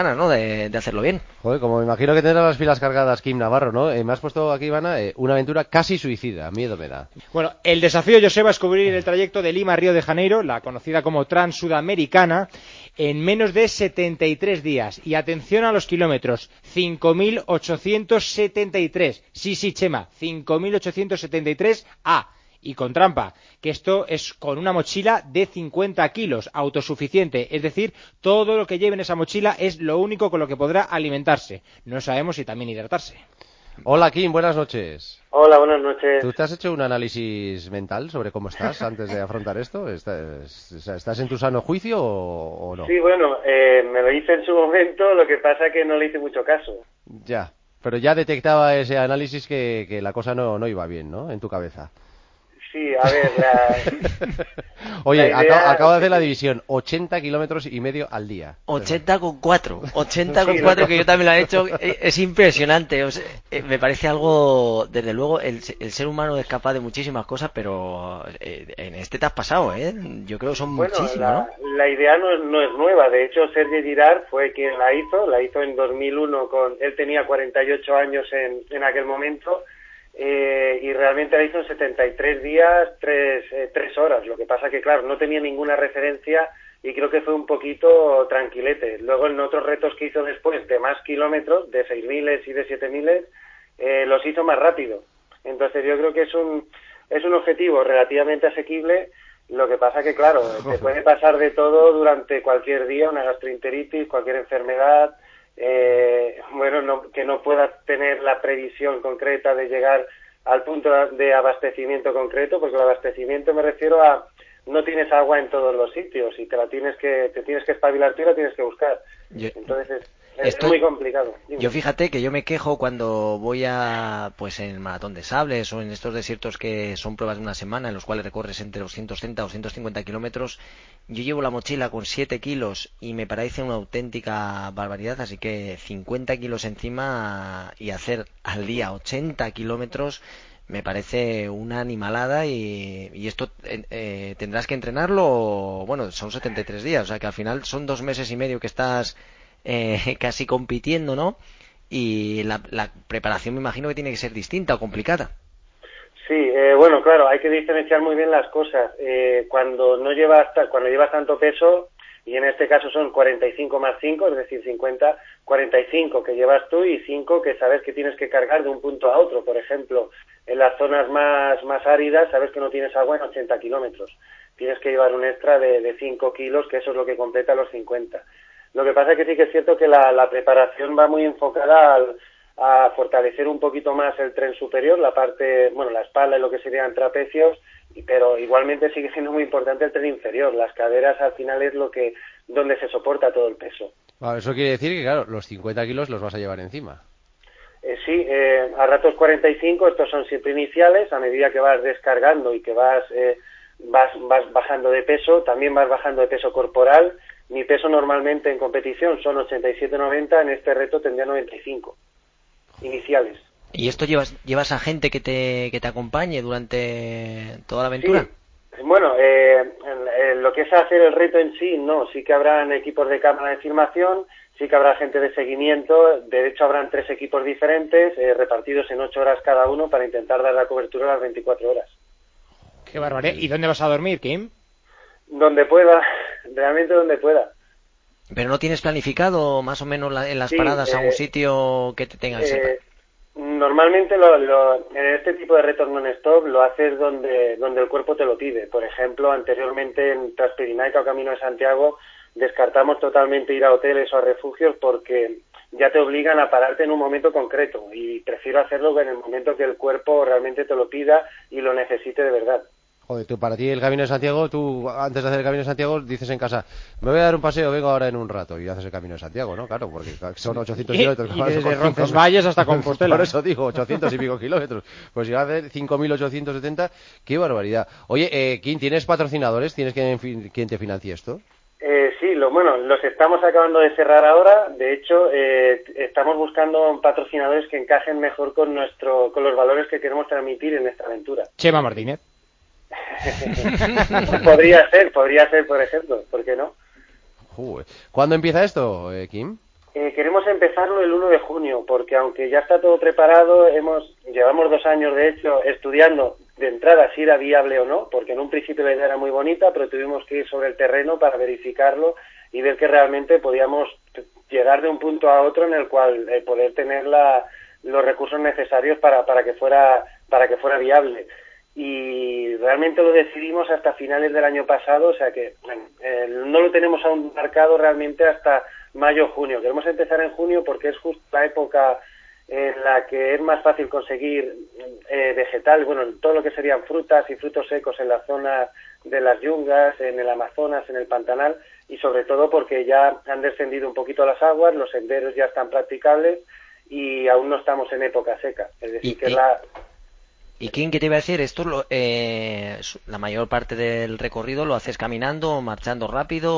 ganas, ¿no? De hacerlo bien. Joder, como me imagino que tendrá las pilas cargadas Kim Navarro, ¿no? Me has puesto aquí, Ivana, una aventura casi suicida. Miedo me da. Bueno, el desafío, Joseba, es cubrir el trayecto de Lima a Río de Janeiro, la conocida como Trans-Sudamericana, en menos de 73 días. Y atención a los kilómetros, 5.873. Sí, Chema, 5.873 y con trampa, que esto es con una mochila de 50 kilos, autosuficiente, es decir, todo lo que lleve en esa mochila es lo único con lo que podrá alimentarse. No sabemos si también hidratarse. Hola, Kim, buenas noches. Hola, buenas noches. ¿Tú te has hecho un análisis mental sobre cómo estás antes de afrontar esto? ¿Estás en tu sano juicio o no? Sí, bueno, me lo hice en su momento, lo que pasa que no le hice mucho caso. Ya, pero ya detectaba ese análisis que la cosa no iba bien, ¿no? En tu cabeza. Sí, a ver, Oye, la idea... acabo de hacer la división, 80 kilómetros y medio al día. 80,4, que yo también lo he hecho, es impresionante. O sea, me parece algo, desde luego, el ser humano es capaz de muchísimas cosas, pero en este te has pasado, ¿eh? Yo creo que son muchísimos, ¿no? La idea no es nueva, de hecho Sergi Girard fue quien la hizo en 2001, él tenía 48 años en aquel momento. Y realmente la hizo en 73 días, 3 horas. Lo que pasa que, claro, no tenía ninguna referencia y creo que fue un poquito tranquilete. Luego, en otros retos que hizo después de más kilómetros, de 6.000 y de 7.000, los hizo más rápido. Entonces, yo creo que es un objetivo relativamente asequible. Lo que pasa que, claro, te puede pasar de todo durante cualquier día, una gastroenteritis, cualquier enfermedad. Que no puedas tener la previsión concreta de llegar al punto de abastecimiento concreto, porque el abastecimiento me refiero a no tienes agua en todos los sitios y te tienes que espabilar tú y la tienes que buscar. Entonces es muy complicado. Dime. Yo fíjate que yo me quejo cuando voy pues en el Maratón de Sables o en estos desiertos que son pruebas de una semana en los cuales recorres entre los 130 o 150 kilómetros. Yo llevo la mochila con 7 kilos y me parece una auténtica barbaridad, así que 50 kilos encima y hacer al día 80 kilómetros me parece una animalada y esto tendrás que entrenarlo, bueno, son 73 días, o sea que al final son 2 meses y medio que estás casi compitiendo, ¿no? Y la preparación me imagino que tiene que ser distinta o complicada. Sí, bueno, claro, hay que diferenciar muy bien las cosas. Cuando llevas tanto peso, y en este caso son 45 más 5, es decir, 50, 45 que llevas tú y 5 que sabes que tienes que cargar de un punto a otro. Por ejemplo, en las zonas más áridas sabes que no tienes agua en 80 kilómetros. Tienes que llevar un extra de 5 kilos, que eso es lo que completa los 50. Lo que pasa es que sí que es cierto que la preparación va muy enfocada a fortalecer un poquito más el tren superior, la espalda y lo que serían trapecios, pero igualmente sigue siendo muy importante el tren inferior. Las caderas al final es donde se soporta todo el peso. Bueno, eso quiere decir que, claro, los 50 kilos los vas a llevar encima. Sí, a ratos 45, estos son siempre iniciales. A medida que vas descargando y que vas bajando de peso, también vas bajando de peso corporal. Mi peso normalmente en competición son 87-90, en este reto tendría 95 iniciales. ¿Y esto llevas a gente que te acompañe durante toda la aventura? Sí. Bueno, lo que es hacer el reto en sí, no. Sí que habrán equipos de cámara de filmación, sí que habrá gente de seguimiento. De hecho, habrán 3 equipos diferentes, repartidos en 8 horas cada uno para intentar dar la cobertura a las 24 horas. ¡Qué barbaridad! ¿Y dónde vas a dormir, Kim? Donde pueda, realmente donde pueda. ¿Pero no tienes planificado más o menos en las paradas a un sitio que te tengan sepa? Normalmente en este tipo de retos non-stop lo haces donde el cuerpo te lo pide. Por ejemplo, anteriormente en Transpirinaica o Camino de Santiago descartamos totalmente ir a hoteles o a refugios porque ya te obligan a pararte en un momento concreto y prefiero hacerlo en el momento que el cuerpo realmente te lo pida y lo necesite de verdad. Joder, para ti el Camino de Santiago, tú antes de hacer el Camino de Santiago dices en casa, me voy a dar un paseo, vengo ahora en un rato, y haces el Camino de Santiago, ¿no? Claro, porque son 800 kilómetros. Y desde Roncesvalles hasta Compostela. Por eso digo, 800 y pico kilómetros. Pues si va a hacer 5.870, qué barbaridad. Oye, Kim, ¿tienes patrocinadores? ¿Tienes quien te financie esto? Sí, los estamos acabando de cerrar ahora. De hecho, estamos buscando patrocinadores que encajen mejor con los valores que queremos transmitir en esta aventura. Chema Martínez. podría ser, por ejemplo, ¿por qué no? ¿Cuándo empieza esto, Kim? Queremos empezarlo el 1 de junio, porque aunque ya está todo preparado, llevamos 2 años, de hecho, estudiando de entrada si era viable o no, porque en un principio la idea era muy bonita, pero tuvimos que ir sobre el terreno para verificarlo y ver que realmente podíamos llegar de un punto a otro en el cual poder tener los recursos necesarios para que fuera viable. Y realmente lo decidimos hasta finales del año pasado, o sea que no lo tenemos aún marcado realmente hasta mayo-junio. Queremos empezar en junio porque es justo la época en la que es más fácil conseguir vegetal, bueno, todo lo que serían frutas y frutos secos en la zona de las yungas, en el Amazonas, en el Pantanal, y sobre todo porque ya han descendido un poquito las aguas, los senderos ya están practicables y aún no estamos en época seca. Es decir, que es la... ¿Y quién, qué te iba a decir? Esto la mayor parte del recorrido lo haces caminando, marchando rápido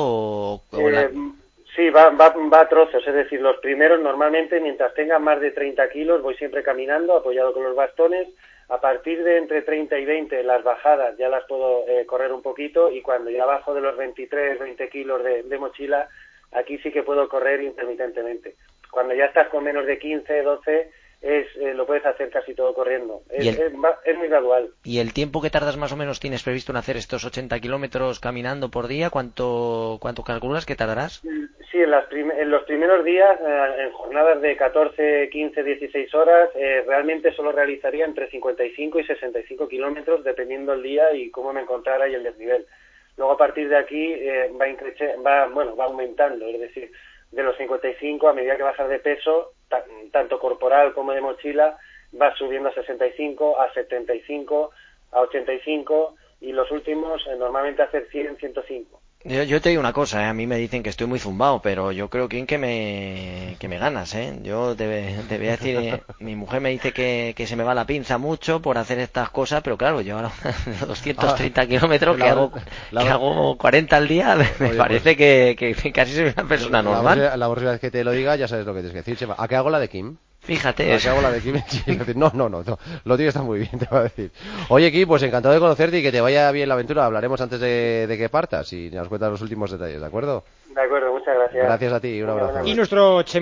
Sí, va a trozos, es decir, los primeros normalmente mientras tenga más de 30 kilos voy siempre caminando, apoyado con los bastones. A partir de entre 30 y 20 las bajadas ya las puedo correr un poquito, y cuando ya bajo de los 23, 20 kilos de mochila, aquí sí que puedo correr intermitentemente. Cuando ya estás con menos de 15, 12, lo puedes hacer casi todo corriendo. Es muy gradual. ¿Y el tiempo que tardas más o menos tienes previsto en hacer estos 80 kilómetros caminando por día? ¿Cuánto calculas que tardarás? Sí, en los primeros días, en jornadas de 14, 15, 16 horas, realmente solo realizaría entre 55 y 65 kilómetros, dependiendo el día y cómo me encontrara y el desnivel. Luego, a partir de aquí, va aumentando, es decir, de los 55, a medida que bajas de peso, tanto corporal como de mochila, vas subiendo a 65, a 75, a 85, y los últimos normalmente hacer 100, 105. Yo te digo una cosa, a mí me dicen que estoy muy zumbado, pero yo creo que me ganas, ¿eh? Yo te voy a decir, mi mujer me dice que se me va la pinza mucho por hacer estas cosas, pero claro, yo ahora 230 kilómetros que hago 40 al día, me parece que casi soy una persona normal. La próxima vez que te lo diga ya sabes lo que tienes que decir, Chema. ¿A qué hago la de Kim? Fíjate. ¿A qué hago la de Kim? No, lo tío está muy bien, te va a decir. Oye, Kim, pues encantado de conocerte y que te vaya bien la aventura. Hablaremos antes de que partas y nos cuentas los últimos detalles, ¿de acuerdo? De acuerdo, muchas gracias. Gracias a ti, un abrazo. Y nuestro